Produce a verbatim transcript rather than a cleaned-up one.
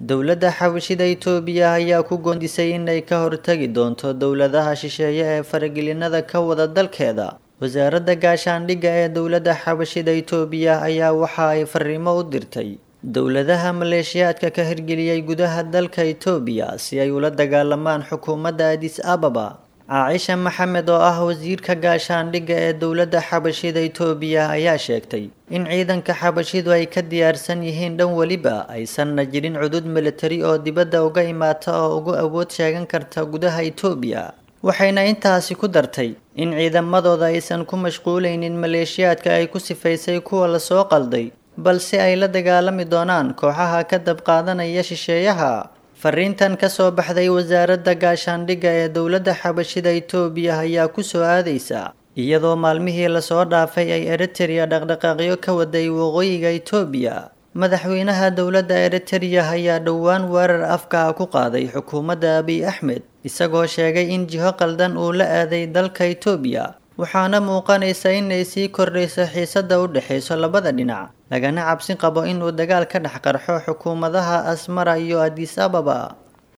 Dowladda xabashida Itoobiya ayaa ku goondisay in ay ka hortagi doonto dowladaha shisheeye ee faragelinada ka wada dalkeeda. Wasaaradda gaashaandhigga ee dowladda xabashida Itoobiya ayaa waxa ay fariimo u dirtay dowladaha maleeshiyaadka ka hirgeliyay gudaha dalka Itoobiya si ay ula dagaalamaan xukuumadda Addis Ababa. Caaisha Maxamed oo ah wasiirka gaashaandhigga ee dowladda xabashida Itoobiya ayaa sheegtay in ciidanka xabashidu ay ka diyaarsan yihiin dhan waliba aysanna jirin cudud militari oo dibadda uga imaata oo ugu awood sheegan karta gudaha Itoobiya. Waxayna intaasi ku dartay in ciidamadooda aysan ku mashquulaynin maleeshiyaadka ay ku sifaysay kuwa la soo qalday, balse ay la dagaalami doonaan kooxaha ka dab qaadanaya shisheeyaha. Fariintan ka soo baxday wasaaradda gaashaandhigga ee dowladda xabashida Itoobiya ayaa ku soo aadaysa iyadoo maalmihii la soo dhaafay ay Eritrea dhaqdhaqaaqyo ka waday waqooyiga Itoobiya. Madaxweynaha dowladda Eritrea ayaa dhowaan weerar afka ku qaaday xukuumadda Abiy Ahmed, isagoo sheegay in jiho qaldan uu la aaday dalka Itoobiya. Waxaana muuqanaysa in ay sii kordhayso xiisadda u dhaxayso labada dhinac, lagana cabsi qabo in uu dagaal ka dhex qarxo xukuumadaha Asmara iyo Addis Ababa.